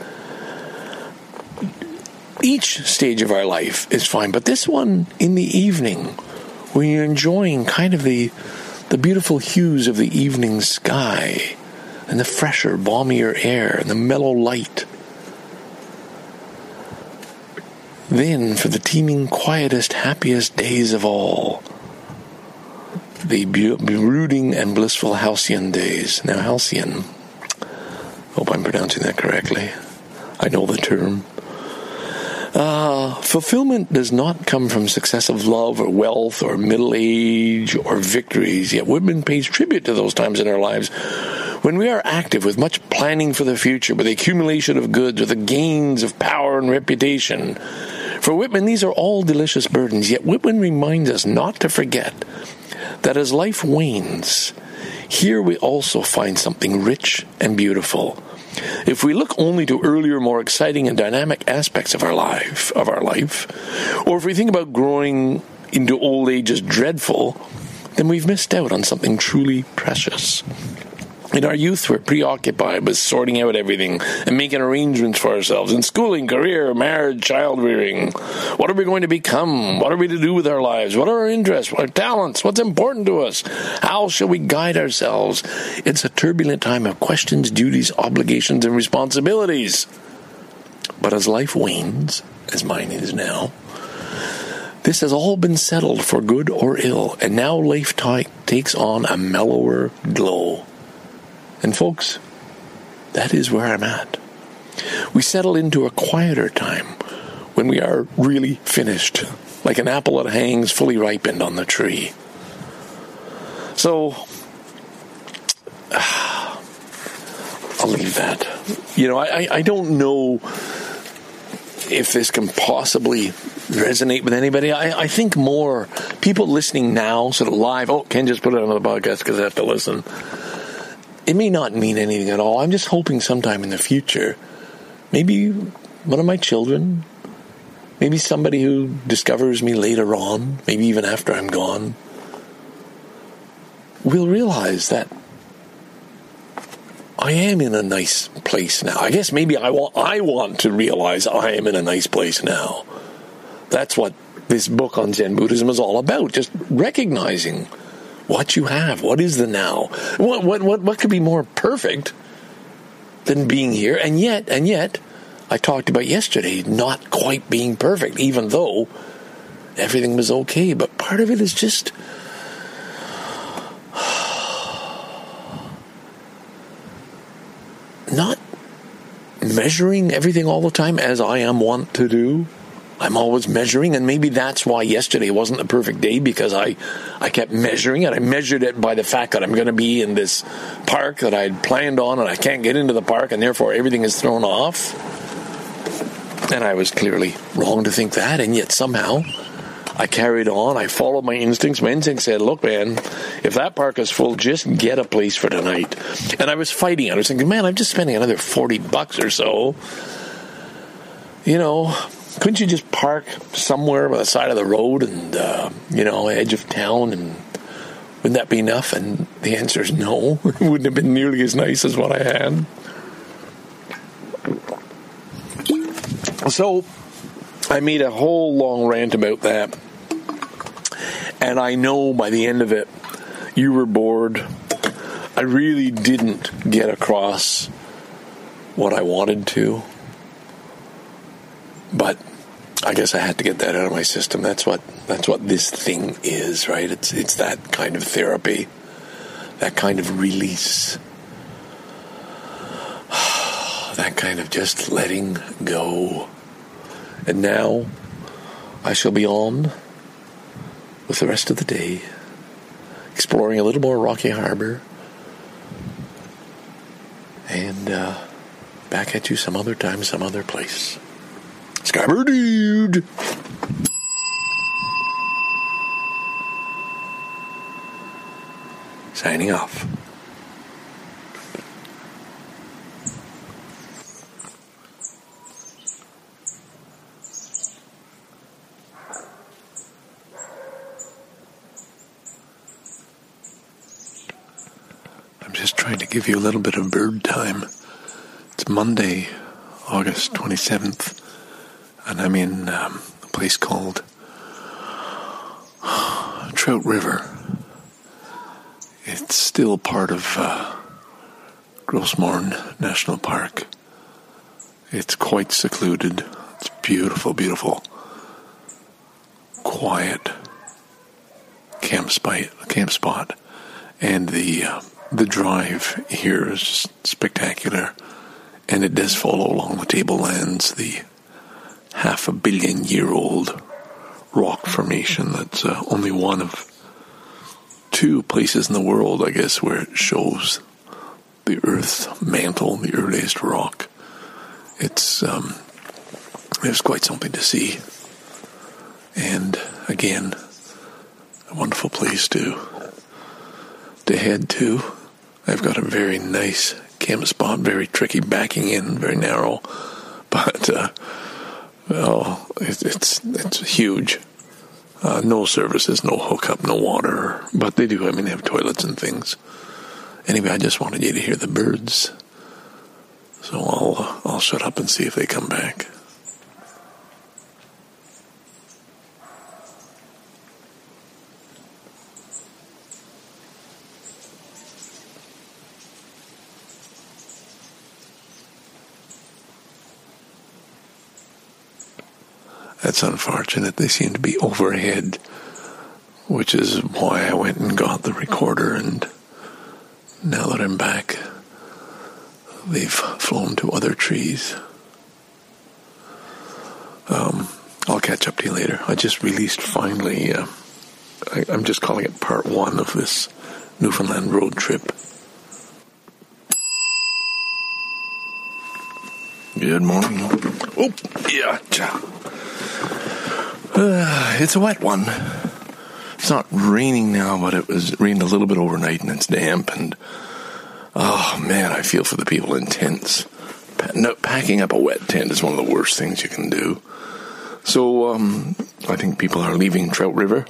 each stage of our life is fine, but this one in the evening, when you're enjoying kind of the the beautiful hues of the evening sky, and the fresher, balmier air, and the mellow light. Then, for the teeming, quietest, happiest days of all, the bu- brooding and blissful halcyon days. Now, halcyon, hope I'm pronouncing that correctly. I know the term. Uh, fulfillment does not come from success of love or wealth or middle age or victories, yet Whitman pays tribute to those times in our lives when we are active with much planning for the future, with the accumulation of goods, with the gains of power and reputation. For Whitman, these are all delicious burdens, yet Whitman reminds us not to forget that as life wanes, here we also find something rich and beautiful. If we look only to earlier, more exciting and dynamic aspects of our life, of our life, or if we think about growing into old age as dreadful, then we've missed out on something truly precious. In our youth, we're preoccupied with sorting out everything and making arrangements for ourselves in schooling, career, marriage, child rearing. What are we going to become? What are we to do with our lives? What are our interests? What are our talents? What's important to us? How shall we guide ourselves? It's a turbulent time of questions, duties, obligations, and responsibilities. But as life wanes, as mine is now, this has all been settled for good or ill, and now life t- takes on a mellower glow. And folks, that is where I'm at. We settle into a quieter time when we are really finished, like an apple that hangs fully ripened on the tree. So, uh, I'll leave that. You know, I, I don't know if this can possibly resonate with anybody. I, I think more people listening now, sort of live, oh, Ken just put it on the podcast because I have to listen. It may not mean anything at all. I'm just hoping sometime in the future, maybe one of my children, maybe somebody who discovers me later on, maybe even after I'm gone, will realize that I am in a nice place now. I guess maybe I want, I want to realize I am in a nice place now. That's what this book on Zen Buddhism is all about, just recognizing what you have. What is the now? What what what what could be more perfect than being here? And yet, and yet, I talked about yesterday not quite being perfect, even though everything was okay. But part of it is just not measuring everything all the time as I am wont to do. I'm always measuring, and maybe that's why yesterday wasn't a perfect day, because I, I kept measuring it. I measured it by the fact that I'm going to be in this park that I had planned on, and I can't get into the park, and therefore everything is thrown off. And I was clearly wrong to think that, and yet somehow I carried on. I followed my instincts. My instinct said, look, man, if that park is full, just get a place for tonight. And I was fighting it. I was thinking, man, I'm just spending another forty bucks or so. You know, couldn't you just park somewhere by the side of the road and, uh, you know, edge of town, and wouldn't that be enough? And the answer is no. It wouldn't have been nearly as nice as what I had. So I made a whole long rant about that. And I know by the end of it, you were bored. I really didn't get across what I wanted to. But I guess I had to get that out of my system. That's what that's what this thing is, right? It's it's that kind of therapy, that kind of release, that kind of just letting go. And now I shall be on with the rest of the day, exploring a little more Rocky Harbor, and uh, back at you some other time, some other place. Scarborough Dude. Signing off. I'm just trying to give you a little bit of bird time. It's Monday, August twenty-seventh. And I'm in um, a place called Trout River. It's still part of uh, Grossmorn National Park. It's quite secluded. It's beautiful, beautiful. Quiet. camp spot, camp spot, and the uh, the drive here is just spectacular, and it does follow along the tablelands, the half a billion year old rock formation that's uh, only one of two places in the world, I guess, where it shows the Earth's mantle, the earliest rock. It's um, it's quite something to see, and again, a wonderful place to to head to. I've got a very nice camp spot, very tricky backing in, very narrow, but uh, well, it, it's it's huge. Uh, no services, no hookup, no water, but they do. I mean, they have toilets and things. Anyway, I just wanted you to hear the birds, so I'll uh, I'll shut up and see if they come back. That's unfortunate. They seem to be overhead, which is why I went and got the recorder, and now that I'm back, they've flown to other trees. Um, I'll catch up to you later. I just released finally, uh, I, I'm just calling it part one of this Newfoundland road trip. Good morning. Oh, yeah. Uh, it's a wet one. It's not raining now, but it was rained a little bit overnight, and it's damp. And oh man, I feel for the people in tents. Pa- no, packing up a wet tent is one of the worst things you can do. So um, I think people are leaving Trout River.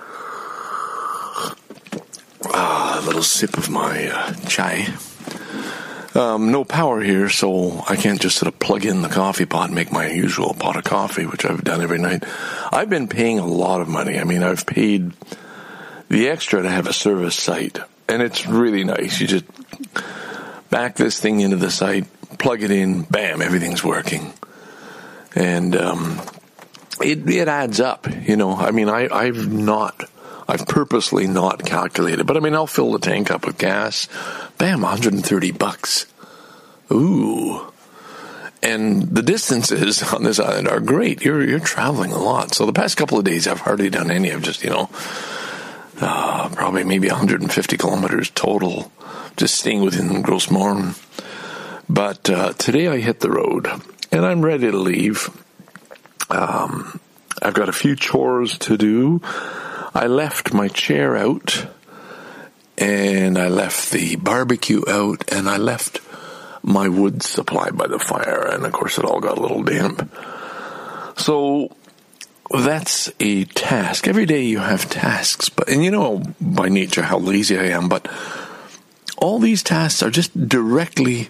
Ah, a little sip of my uh, chai. Um, no power here, so I can't just sort of plug in the coffee pot and make my usual pot of coffee, which I've done every night. I've been paying a lot of money. I mean, I've paid the extra to have a service site, and it's really nice. You just back this thing into the site, plug it in, bam, everything's working. And um, it, it adds up, you know. I mean, I, I've not... I've purposely not calculated, but I mean, I'll fill the tank up with gas. Bam, one hundred thirty bucks. Ooh. And the distances on this island are great. You're you're traveling a lot. So the past couple of days, I've hardly done any. I've just, you know, uh, probably maybe one hundred fifty kilometers total, just staying within Gros Morne. But uh, today I hit the road, and I'm ready to leave. Um, I've got a few chores to do. I left my chair out, and I left the barbecue out, and I left my wood supply by the fire, and of course it all got a little damp. So that's a task. Every day you have tasks, but and you know by nature how lazy I am, but all these tasks are just directly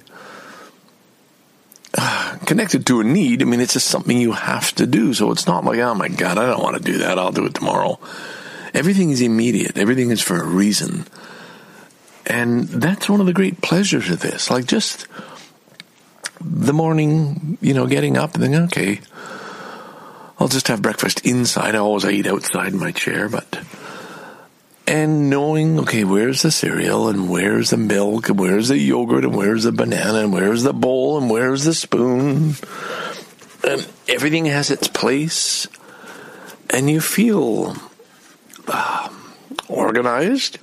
uh, connected to a need. I mean, it's just something you have to do, so it's not like, oh my God, I don't want to do that, I'll do it tomorrow. Everything is immediate. Everything is for a reason. And that's one of the great pleasures of this. Like just the morning, you know, getting up and thinking, okay, I'll just have breakfast inside. I always I eat outside in my chair, but... And knowing, okay, where's the cereal, and where's the milk, and where's the yogurt, and where's the banana, and where's the bowl, and where's the spoon. And everything has its place. And you feel... Uh, organized.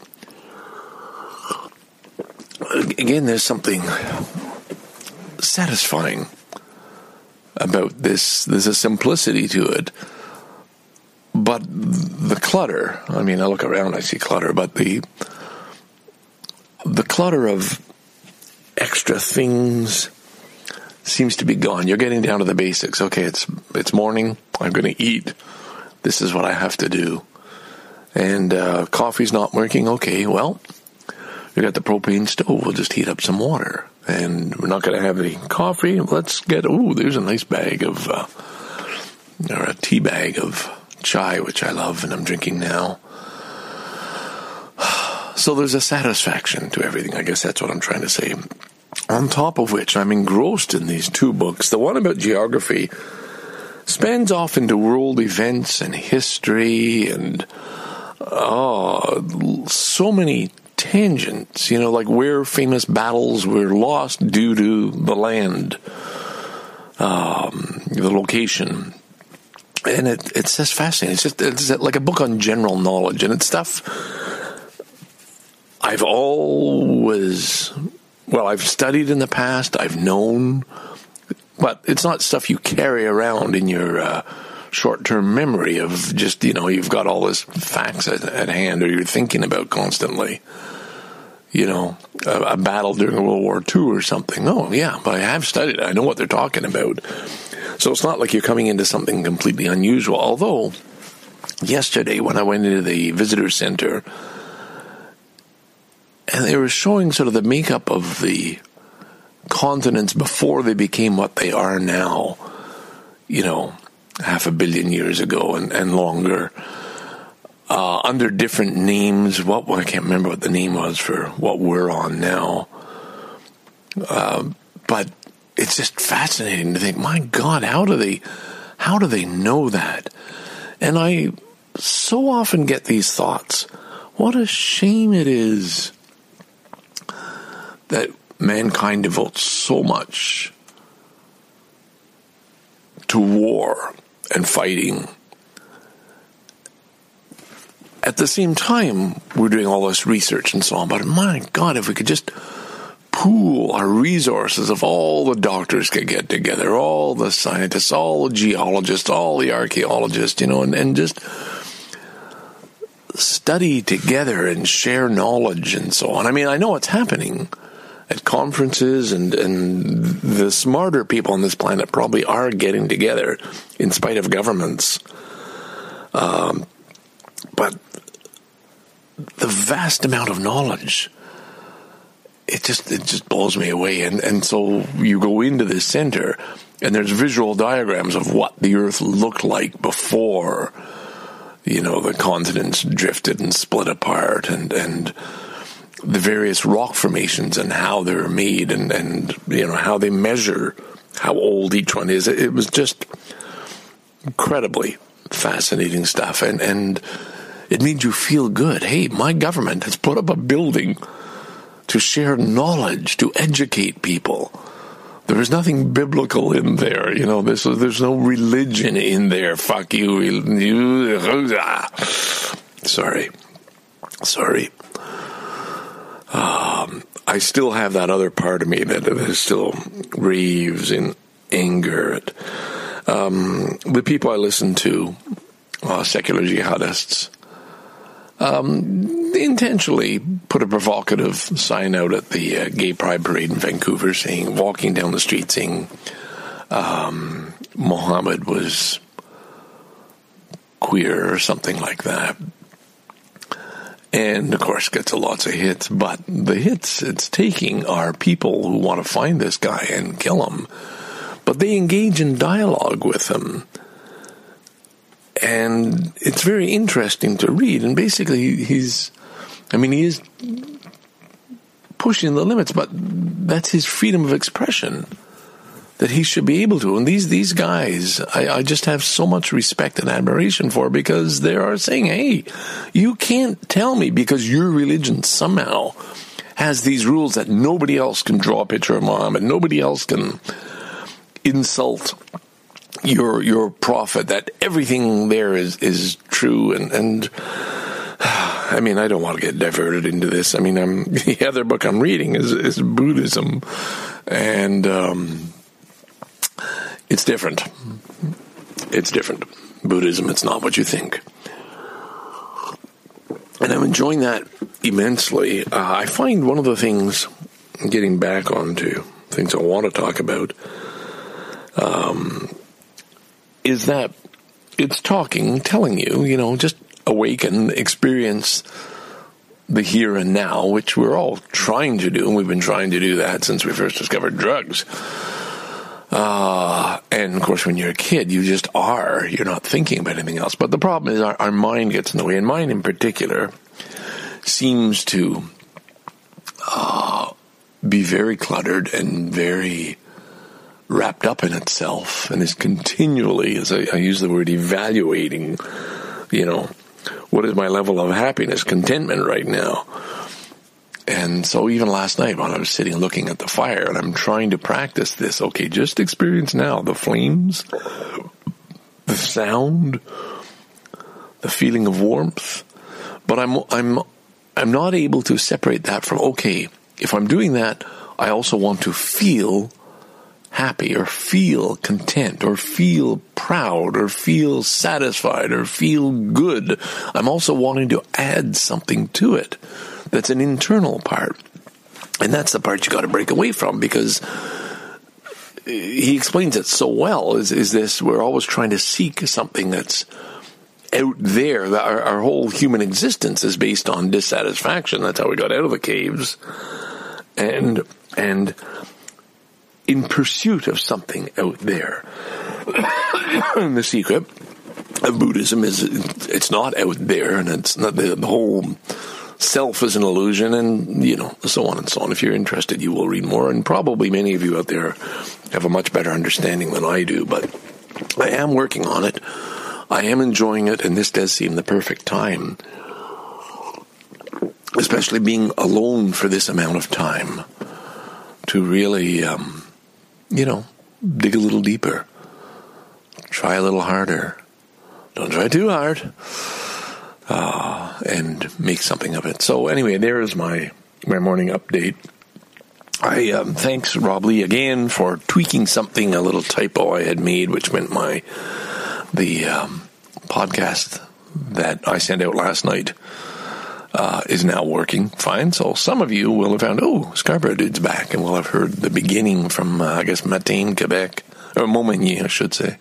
Again, there's something satisfying about this. There's a simplicity to it. But the clutter, I mean, I look around, I see clutter, but the the clutter of extra things seems to be gone. You're getting down to the basics. Okay, it's it's morning, I'm going to eat. This is what I have to do. And uh, coffee's not working. Okay, well, we got the propane stove. We'll just heat up some water. And we're not going to have any coffee. Let's get, ooh, there's a nice bag of, uh, or a tea bag of chai, which I love and I'm drinking now. So there's a satisfaction to everything. I guess that's what I'm trying to say. On top of which, I'm engrossed in these two books. The one about geography spans off into world events and history and oh, so many tangents, you know, like where famous battles were lost due to the land, um, the location. And it, it's just fascinating. It's just it's like a book on general knowledge, and it's stuff I've always, well, I've studied in the past, I've known, but it's not stuff you carry around in your uh, short-term memory of just, you know, you've got all this facts at, at hand, or you're thinking about constantly, you know, a, a battle during World War Two or something. Oh, yeah, but I have studied it. I know what they're talking about. So it's not like you're coming into something completely unusual. Although, yesterday when I went into the visitor center, and they were showing sort of the makeup of the continents before they became what they are now, you know, half a billion years ago and, and longer, uh, under different names. What well, I can't remember what the name was for what we're on now. Uh, but it's just fascinating to think, my God, how do they, how do they know that? And I so often get these thoughts. What a shame it is that mankind devotes so much to war and fighting. At the same time, we're doing all this research and so on, but my God, if we could just pool our resources, if all the doctors could get together, all the scientists, all the geologists, all the archaeologists, you know, and, and just study together and share knowledge and so on. I mean, I know it's happening at conferences, and, and the smarter people on this planet probably are getting together in spite of governments. Um, but the vast amount of knowledge, it just it just blows me away. And, and so you go into this center, and there's visual diagrams of what the Earth looked like before, you know, the continents drifted and split apart, and, and the various rock formations and how they're made, and, and you know, how they measure how old each one is. It was just incredibly fascinating stuff, and, and it made you feel good. Hey, my government has put up a building to share knowledge, to educate people. There is nothing biblical in there, you know. There's there's no religion in there. Fuck you. Sorry, sorry. Um, I still have that other part of me that, that still raves in anger at um, the people I listen to, uh, secular jihadists. Um, they intentionally put a provocative sign out at the uh, gay pride parade in Vancouver, saying, walking down the street, saying um, Muhammad was queer or something like that. And, of course, gets lots of hits. But the hits it's taking are people who want to find this guy and kill him. But they engage in dialogue with him. And it's very interesting to read. And basically, he's, I mean, he is pushing the limits, but that's his freedom of expression that he should be able to. And these these guys, I, I just have so much respect and admiration for, because they are saying, hey, you can't tell me because your religion somehow has these rules that nobody else can draw a picture of Muhammad, nobody else can insult your your prophet, that everything there is, is true. And, and I mean, I don't want to get diverted into this. I mean, I'm, the other book I'm reading is, is Buddhism, and um, it's different. It's different. Buddhism, it's not what you think. And I'm enjoying that immensely. Uh, I find one of the things, getting back onto things I want to talk about, um, is that it's talking, telling you, you know, just awaken, experience the here and now, which we're all trying to do, and we've been trying to do that since we first discovered drugs. Uh, and, of course, when you're a kid, you just are. You're not thinking about anything else. But the problem is our, our mind gets in the way, and mine in particular seems to uh, be very cluttered and very wrapped up in itself, and is continually, as I, I use the word, evaluating, you know, what is my level of happiness, contentment right now? And so even last night when I was sitting looking at the fire and I'm trying to practice this, okay, just experience now the flames, the sound, the feeling of warmth. But I'm I'm I'm not able to separate that from, okay, if I'm doing that, I also want to feel happy or feel content or feel proud or feel satisfied or feel good. I'm also wanting to add something to it. That's an internal part. And that's the part you got to break away from, because he explains it so well, is, is this, we're always trying to seek something that's out there. Our, our whole human existence is based on dissatisfaction. That's how we got out of the caves. And, and in pursuit of something out there. And the secret of Buddhism is it's not out there, and it's not the, the whole self is an illusion, and, you know, so on and so on. If you're interested, you will read more, and probably many of you out there have a much better understanding than I do, but I am working on it. I am enjoying it, and this does seem the perfect time, especially being alone for this amount of time, to really, um, you know, dig a little deeper, try a little harder. Don't try too hard. Uh, and make something of it. So anyway, there is my, my morning update. I um, thanks Rob Lee again for tweaking something, a little typo I had made, which meant my the um, podcast that I sent out last night uh, is now working fine. So some of you will have found, oh, Scarborough Dude's back, and will have heard the beginning from, uh, I guess, Matane, Quebec, or Montmagny, I should say.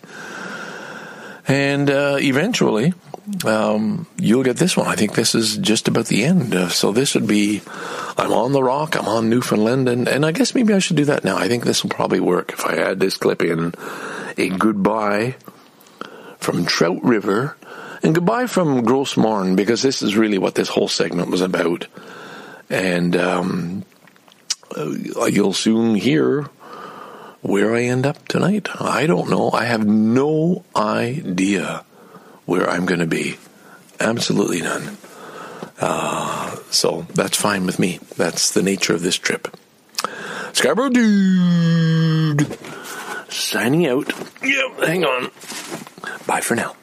And uh, eventually, um, you'll get this one. I think this is just about the end. Uh, so this would be, I'm on the Rock, I'm on Newfoundland, and, and I guess maybe I should do that now. I think this will probably work if I add this clip in. A goodbye from Trout River, and goodbye from Gros Morne, because this is really what this whole segment was about. And um, uh, you'll soon hear where I end up tonight. I don't know. I have no idea where I'm going to be. Absolutely none. Uh, so that's fine with me. That's the nature of this trip. Scarborough Dude signing out. Yep, hang on. Bye for now.